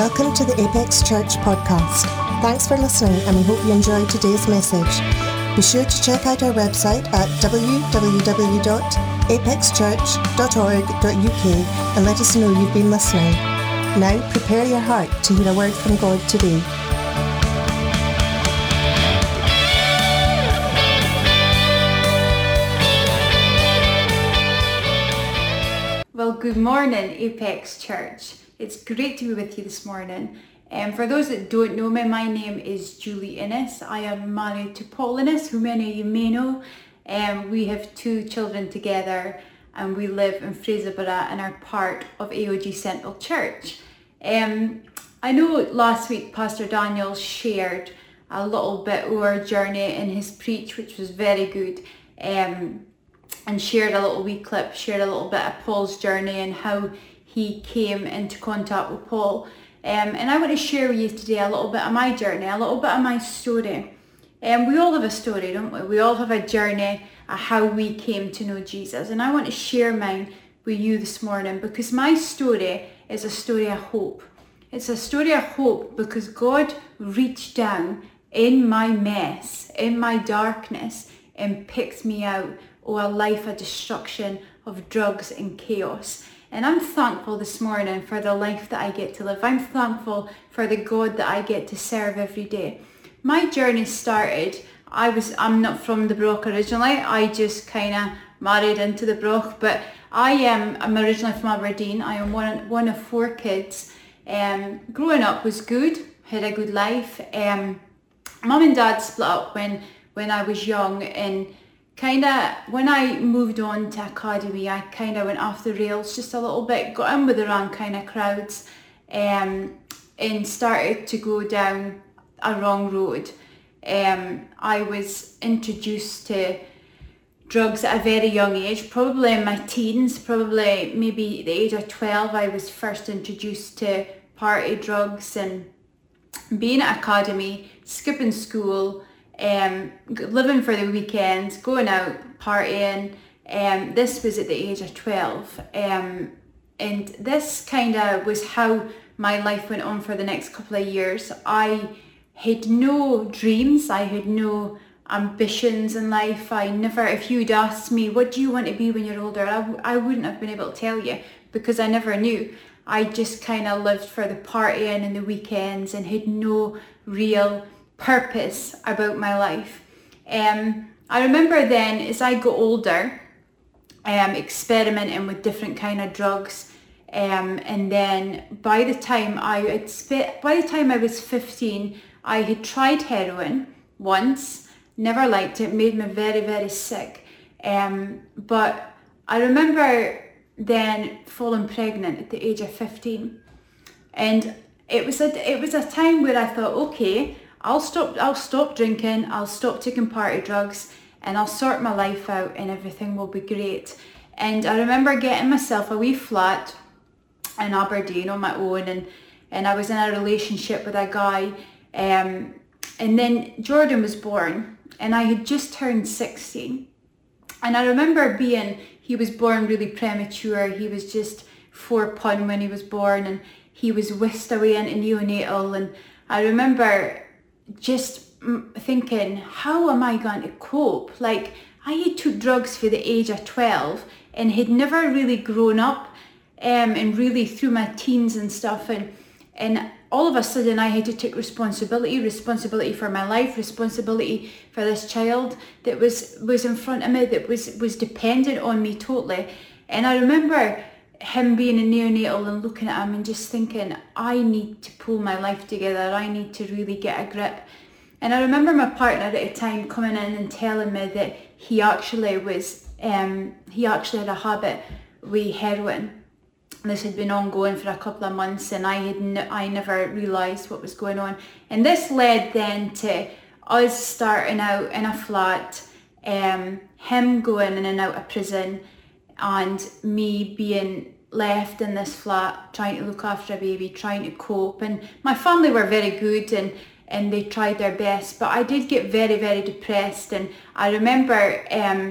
Welcome to the Apex Church podcast. Thanks for listening, and we hope you enjoyed today's message. Be sure to check out our website at www.apexchurch.org.uk and let us know you've been listening. Now prepare your heart to hear a word from God today. Well, good morning, Apex Church. It's great to be with you this morning. For those that don't know me, my name is Julie Innes. I am married to Paul Innes, who many of you may know. We have 2 children together and we live in Fraserburgh and are part of AOG Central Church. I know last week Pastor Daniel shared a little bit of our journey in his preach, which was very good. And shared a little wee clip, shared a little bit of Paul's journey and how he came into contact with Paul. And I want to share with you today a little bit of my journey, a little bit of my story. We all have a story, don't we? We all have a journey of how we came to know Jesus. And I want to share mine with you this morning because my story is a story of hope. It's a story of hope because God reached down in my mess, in my darkness, and picked me out of a life of destruction, of drugs and chaos. And I'm thankful this morning for the life that I get to live. I'm thankful for the God that I get to serve every day. My journey started, I'm not from the Broch originally. I just kind of married into the Broch, but I'm originally from Aberdeen. I am one of 4 kids. Growing up was good, had a good life. Mum and Dad split up when I was young, and when I moved on to academy, I kind of went off the rails just a little bit, got in with the wrong kind of crowds, and started to go down a wrong road. I was introduced to drugs at a very young age, probably in my teens, probably maybe the age of 12, I was first introduced to party drugs and being at academy, skipping school, living for the weekends, going out, partying. This was at the age of 12. And this kind of was how my life went on for the next couple of years. I had no dreams. I had no ambitions in life. If you'd asked me, what do you want to be when you're older? I wouldn't have been able to tell you because I never knew. I just kind of lived for the partying and the weekends and had no real purpose about my life. I remember then as I got older, experimenting with different kind of drugs, and then by the time I was 15, I had tried heroin once, never liked it, made me very, very sick. But I remember then falling pregnant at the age of 15, and it was a time where I thought, okay, I'll stop drinking, I'll stop taking party drugs, and I'll sort my life out and everything will be great. And I remember getting myself a wee flat in Aberdeen on my own, and I was in a relationship with a guy, and then Jordan was born, and I had just turned 16. And I remember he was born really premature. He was just 4 pun when he was born, and he was whisked away into neonatal. And I remember just thinking, how am I going to cope? Like, I had took drugs for the age of 12 and had never really grown up, and really through my teens and stuff, and all of a sudden I had to take responsibility for my life, responsibility for this child that was in front of me, that was dependent on me totally. And I remember him being in neonatal and looking at him and just thinking, I need to pull my life together, I need to really get a grip. And I remember my partner at the time coming in and telling me that he actually had a habit with heroin. This had been ongoing for a couple of months, and I never realised what was going on. And this led then to us starting out in a flat, him going in and out of prison, and me being left in this flat, trying to look after a baby, trying to cope. And my family were very good, and they tried their best, but I did get very, very depressed. And I remember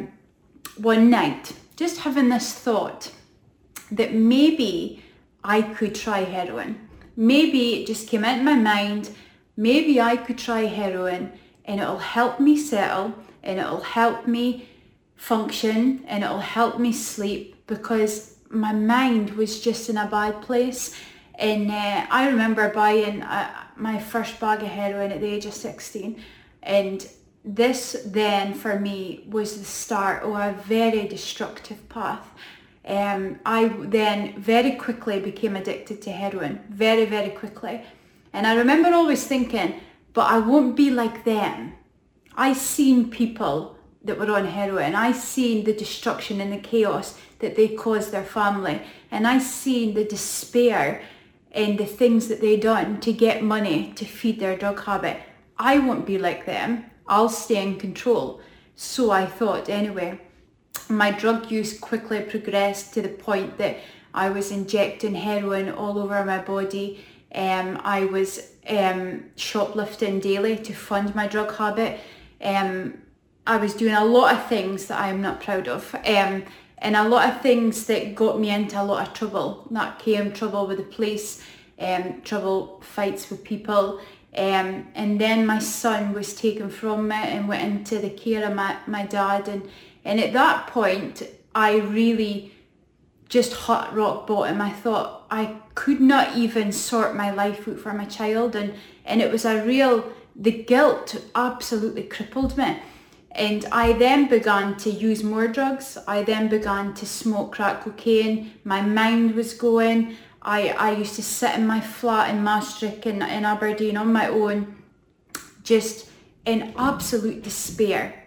one night just having this thought that maybe I could try heroin, maybe it just came into my mind, maybe I could try heroin and it'll help me settle and it'll help me function and it'll help me sleep, because my mind was just in a bad place. And I remember buying my first bag of heroin at the age of 16, and this then for me was the start of a very destructive path. I then very quickly became addicted to heroin, very, very quickly. And I remember always thinking, but I won't be like them. I seen people that were on heroin. I seen the destruction and the chaos that they caused their family. And I seen the despair and the things that they done to get money to feed their drug habit. I won't be like them. I'll stay in control. So I thought anyway. My drug use quickly progressed to the point that I was injecting heroin all over my body. I was shoplifting daily to fund my drug habit. I was doing a lot of things that I am not proud of. And a lot of things that got me into a lot of trouble. That came trouble with the police, trouble, fights with people. And then my son was taken from me and went into the care of my dad. And at that point, I really just hit rock bottom. I thought I could not even sort my life out for my child. And it was the guilt absolutely crippled me. And I then began to use more drugs. I then began to smoke crack cocaine. My mind was going. I used to sit in my flat in Maastricht in Aberdeen on my own, just in absolute despair,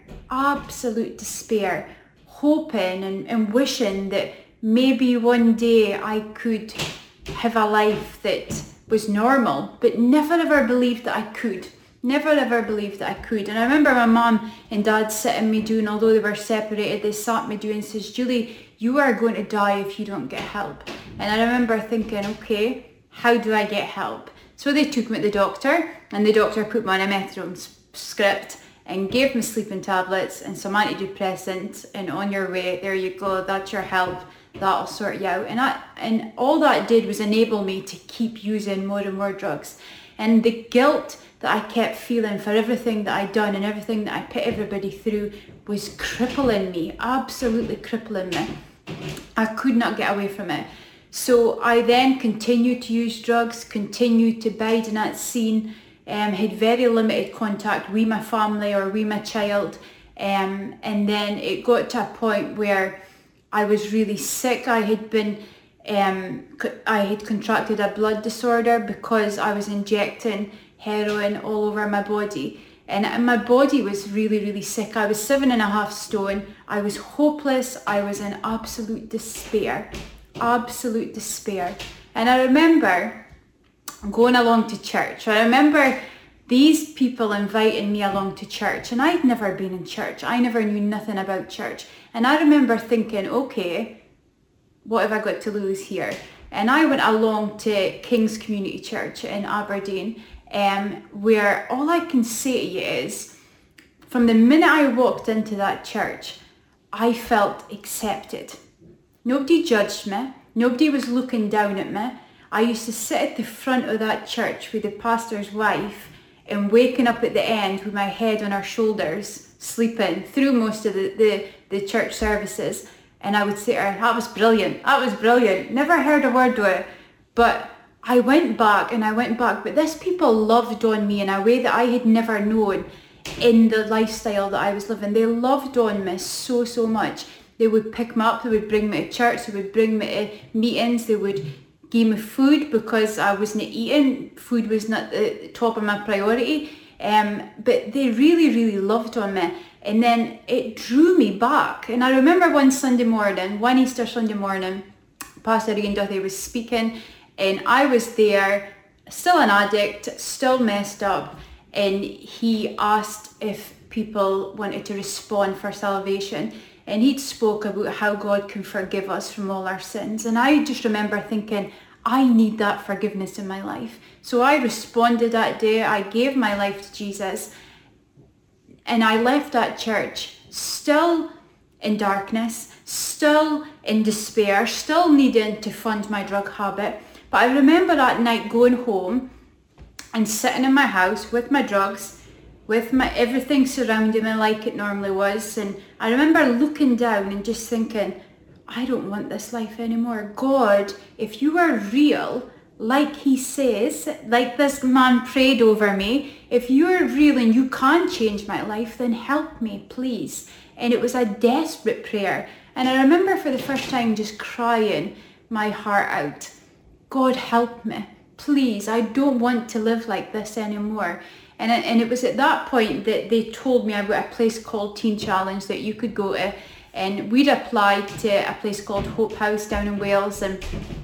hoping and wishing that maybe one day I could have a life that was normal, but never ever believed that I could. Never ever believed that I could. And I remember my mum and dad sitting me down, although they were separated, they sat me down and says, Julie, you are going to die if you don't get help. And I remember thinking, okay, how do I get help? So they took me to the doctor, and the doctor put me on a methadone script and gave me sleeping tablets and some antidepressants, and on your way, there you go, that's your help, that'll sort you out. And all that did was enable me to keep using more and more drugs. And the guilt that I kept feeling for everything that I'd done and everything that I put everybody through was crippling me, absolutely crippling me. I could not get away from it. So I then continued to use drugs, continued to bide in that scene, had very limited contact with my family or with my child. And then it got to a point where I was really sick. I had contracted a blood disorder because I was injecting heroin all over my body, and my body was really, really sick. I was 7.5 stone. I was hopeless. I was in absolute despair. And I remember going along to church. I remember these people inviting me along to church, and I'd never been in church. I never knew nothing about church. And I remember thinking, okay, what have I got to lose here? And I went along to King's Community Church in Aberdeen, where all I can say to you is, from the minute I walked into that church, I felt accepted. Nobody judged me. Nobody was looking down at me. I used to sit at the front of that church with the pastor's wife and waking up at the end with my head on her shoulders, sleeping through most of the church services. And I would say to her, that was brilliant. Never heard a word of it. But I went back, but these people loved on me in a way that I had never known in the lifestyle that I was living. They loved on me so, so much. They would pick me up, they would bring me to church, they would bring me to meetings, they would give me food because I wasn't eating. Food was not the top of my priority. But they really, really loved on me. And then it drew me back. And I remember one Easter Sunday morning, Pastor Ian Duthie was speaking, and I was there, still an addict, still messed up, and he asked if people wanted to respond for salvation. And he'd spoke about how God can forgive us from all our sins. And I just remember thinking, I need that forgiveness in my life. So I responded that day. I gave my life to Jesus. And I left that church still in darkness, still in despair, still needing to fund my drug habit. But I remember that night going home and sitting in my house with my drugs, with my everything surrounding me like it normally was. And I remember looking down and just thinking, I don't want this life anymore. God, if you are real, like he says, like this man prayed over me, if you are real and you can change my life, then help me, please. And it was a desperate prayer. And I remember for the first time just crying my heart out. God, help me, please. I don't want to live like this anymore. And it was at that point that they told me about a place called Teen Challenge that you could go to. And we'd applied to a place called Hope House down in Wales, and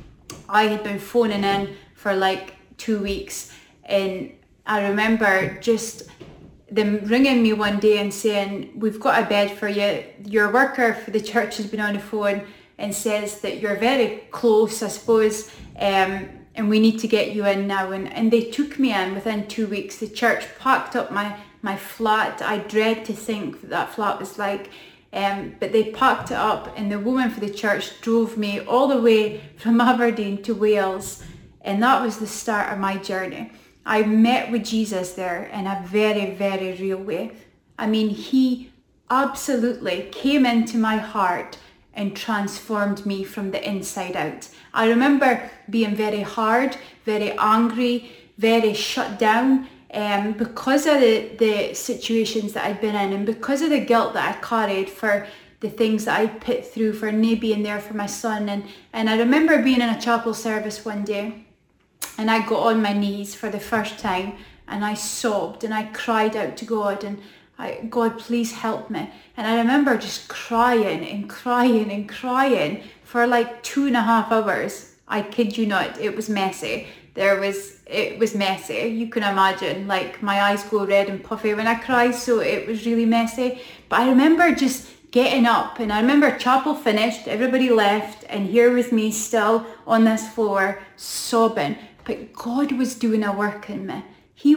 I had been phoning in for like 2 weeks. And I remember just them ringing me one day and saying, we've got a bed for you. Your worker for the church has been on the phone and says that you're very close, I suppose, and we need to get you in now. And they took me in within 2 weeks. The church packed up my flat. I dread to think what that flat was like. But they packed it up, and the woman for the church drove me all the way from Aberdeen to Wales. And that was the start of my journey. I met with Jesus there in a very, very real way. I mean, he absolutely came into my heart and transformed me from the inside out. I remember being very hard, very angry, very shut down, because of the situations that I'd been in, and because of the guilt that I carried for the things that I put through, for not being there for my son. And I remember being in a chapel service one day, and I got on my knees for the first time, and I sobbed and I cried out to God, and God, please help me. And I remember just crying and crying and crying for like 2.5 hours. I kid you not, it was messy. It was messy. You can imagine, like my eyes go red and puffy when I cry, so it was really messy. But I remember just getting up, and I remember chapel finished, everybody left, and here was me still on this floor sobbing. But God was doing a work in me.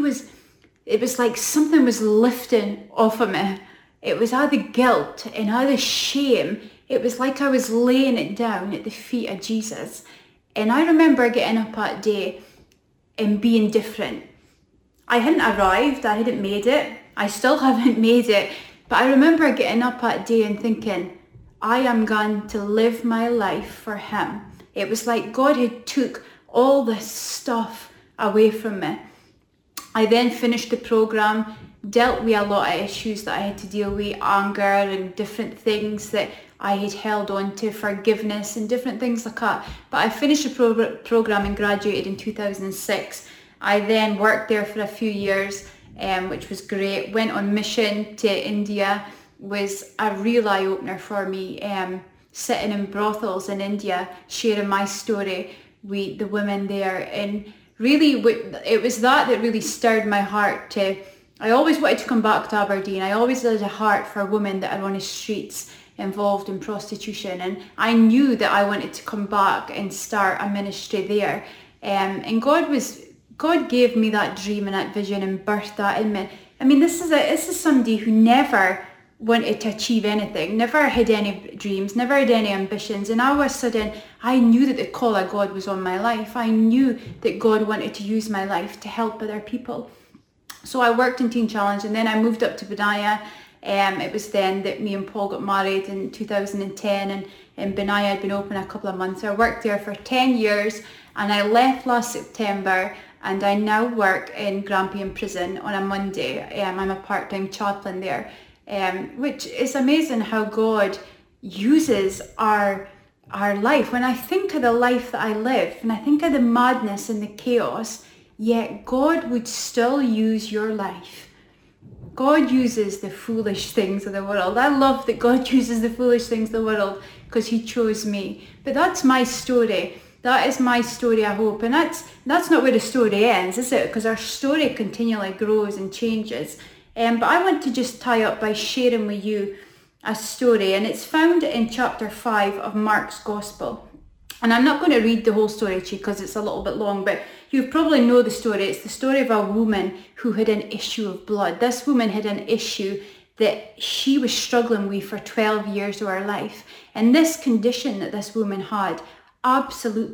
It was like something was lifting off of me. It was all the guilt and all the shame. It was like I was laying it down at the feet of Jesus. And I remember getting up that day and being different. I hadn't arrived, I hadn't made it. I still haven't made it. But I remember getting up that day and thinking, I am going to live my life for him. It was like God had took all this stuff away from me. I then finished the program, dealt with a lot of issues that I had to deal with, anger and different things that I had held on to, forgiveness and different things like that. But I finished the program and graduated in 2006. I then worked there for a few years, which was great. Went on mission to India, was a real eye-opener for me. Sitting in brothels in India, sharing my story with the women there. And really, it was that really stirred my heart to, I always wanted to come back to Aberdeen. I always had a heart for women that are on the streets involved in prostitution, and I knew that I wanted to come back and start a ministry there. And God gave me that dream and that vision and birthed that in me. I mean, this is somebody who never wanted to achieve anything, never had any dreams, never had any ambitions, and all of a sudden I knew that the call of God was on my life. I knew that God wanted to use my life to help other people. So I worked in Teen Challenge, and then I moved up to Benaya. It was then that me and Paul got married in 2010, and Benaya had been open a couple of months. So I worked there for 10 years, and I left last September, and I now work in Grampian Prison on a Monday. I'm a part-time chaplain there, which is amazing how God uses our life. When I think of the life that I live, and I think of the madness and the chaos, yet God would still use your life. God uses the foolish things of the world. I love that God uses the foolish things of the world because he chose me. But that's my story. That is my story, I hope. And that's not where the story ends, is it? Because our story continually grows and changes. But I want to just tie up by sharing with you a story. And it's found in chapter 5 of Mark's Gospel. And I'm not going to read the whole story to you because it's a little bit long, but you probably know the story. It's the story of a woman who had an issue of blood. This woman had an issue that she was struggling with for 12 years of her life. And this condition that this woman had absolutely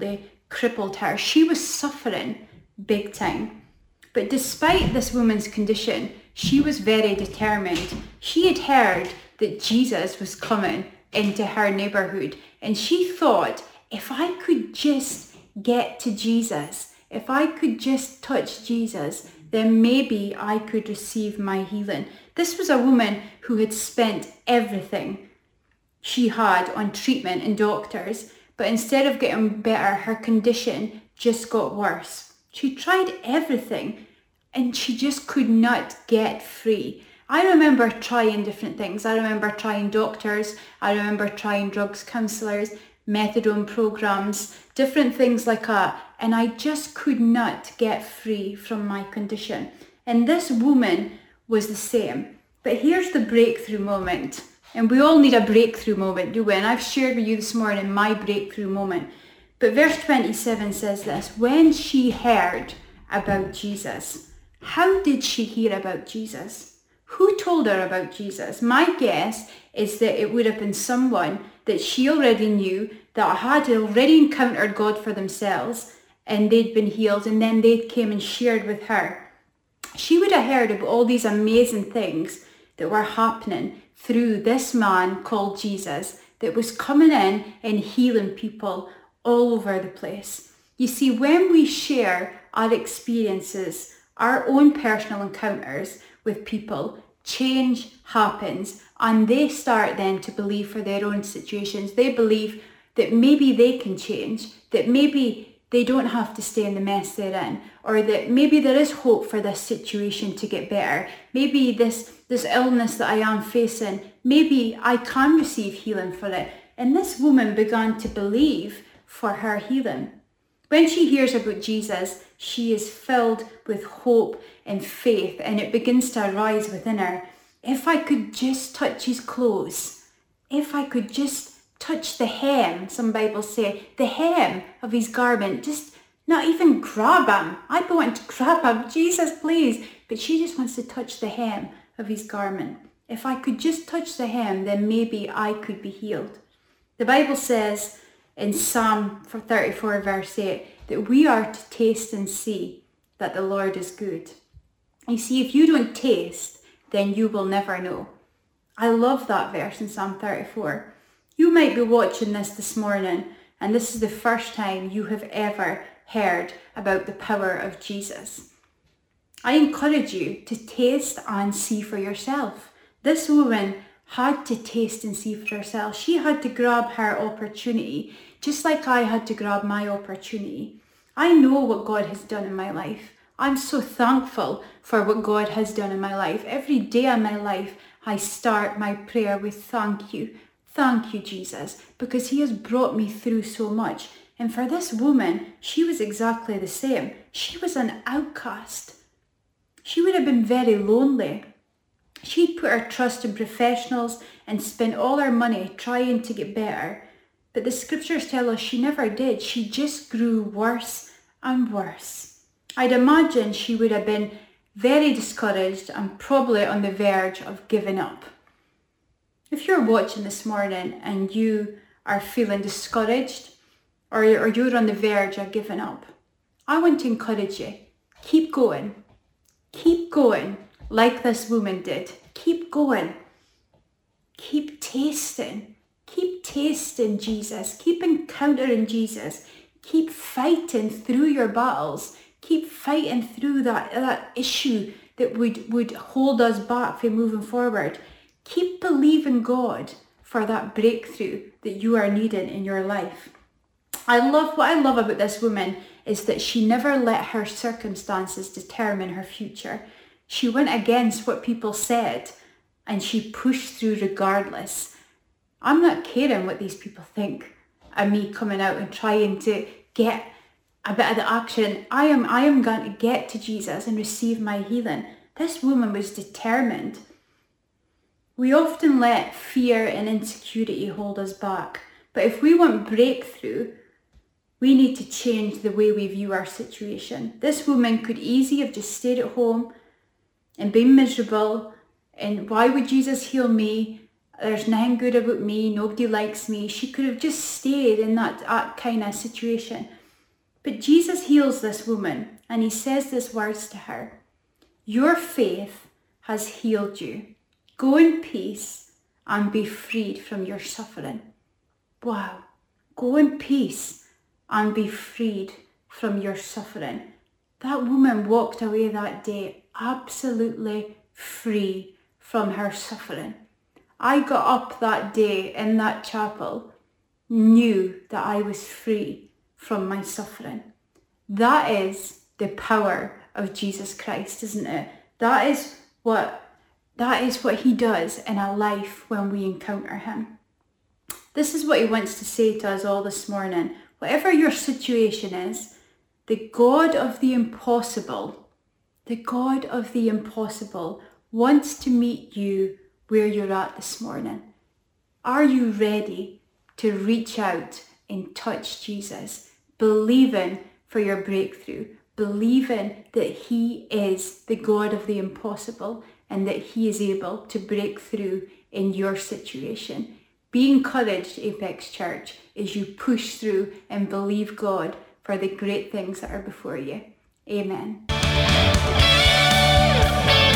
crippled her. She was suffering big time. But despite this woman's condition, she was very determined. She had heard that Jesus was coming into her neighborhood, and she thought, if I could just get to Jesus, if I could just touch Jesus, then maybe I could receive my healing. This was a woman who had spent everything she had on treatment and doctors, but instead of getting better, her condition just got worse. She tried everything and she just could not get free. I remember trying different things. I remember trying doctors. I remember trying drugs counsellors, methadone programs, different things like that. And I just could not get free from my condition. And this woman was the same. But here's the breakthrough moment. And we all need a breakthrough moment, do we? And I've shared with you this morning my breakthrough moment. But verse 27 says this: when she heard about Jesus. How did she hear about Jesus? Who told her about Jesus? My guess is that it would have been someone that she already knew, that had already encountered God for themselves, and they'd been healed, and then they came and shared with her. She would have heard of all these amazing things that were happening through this man called Jesus, that was coming in and healing people all over the place. You see, when we share our experiences, our own personal encounters with people, change happens, and they start then to believe for their own situations. They believe that maybe they can change, that maybe they don't have to stay in the mess they're in, or that maybe there is hope for this situation to get better. Maybe this illness that I am facing, maybe I can receive healing for it. And this woman began to believe for her healing. When she hears about Jesus, she is filled with hope and faith, and it begins to arise within her. If I could just touch his clothes, if I could just touch the hem, some Bibles say, the hem of his garment, just not even grab him. I don't want to grab him, Jesus, please. But she just wants to touch the hem of his garment. If I could just touch the hem, then maybe I could be healed. The Bible says in Psalm 34 verse 8 that we are to taste and see that the Lord is good. You see, if you don't taste, then you will never know. I love that verse in Psalm 34. You might be watching this morning, and this is the first time you have ever heard about the power of Jesus. I encourage you to taste and see for yourself. This woman had to taste and see for herself. She had to grab her opportunity, just like I had to grab my opportunity. I know what God has done in my life. I'm so thankful for what God has done in my life. Every day of my life, I start my prayer with thank you. Thank you, Jesus, because he has brought me through so much. And for this woman, she was exactly the same. She was an outcast. She would have been very lonely. She'd put her trust in professionals and spent all her money trying to get better. But the scriptures tell us she never did. She just grew worse and worse. I'd imagine she would have been very discouraged and probably on the verge of giving up. If you're watching this morning and you are feeling discouraged or you're on the verge of giving up, I want to encourage you. Keep going. Keep going like this woman did. Keep going. Keep tasting. Keep tasting Jesus. Keep encountering Jesus. Keep fighting through your battles. Keep fighting through that issue that would hold us back from moving forward. Keep believing God for that breakthrough that you are needing in your life. What I love about this woman is that she never let her circumstances determine her future. She went against what people said and she pushed through regardless. I'm not caring what these people think of me coming out and trying to get a bit of the action. I am going to get to Jesus and receive my healing. This woman was determined. We often let fear and insecurity hold us back. But if we want breakthrough, we need to change the way we view our situation. This woman could easily have just stayed at home and been miserable. And why would Jesus heal me? There's nothing good about me. Nobody likes me. She could have just stayed in that kind of situation. But Jesus heals this woman and he says these words to her. Your faith has healed you. Go in peace and be freed from your suffering. Wow. Go in peace and be freed from your suffering. That woman walked away that day absolutely free from her suffering. I got up that day in that chapel, knew that I was free from my suffering. That is the power of Jesus Christ, isn't it? That is what he does in our life when we encounter him. This is what he wants to say to us all this morning. Whatever your situation is, the God of the impossible wants to meet you where you're at this morning. Are you ready to reach out and touch Jesus, believing for your breakthrough, believing that he is the God of the impossible and that he is able to break through in your situation? Be encouraged, Apex Church, as you push through and believe God for the great things that are before you. Amen.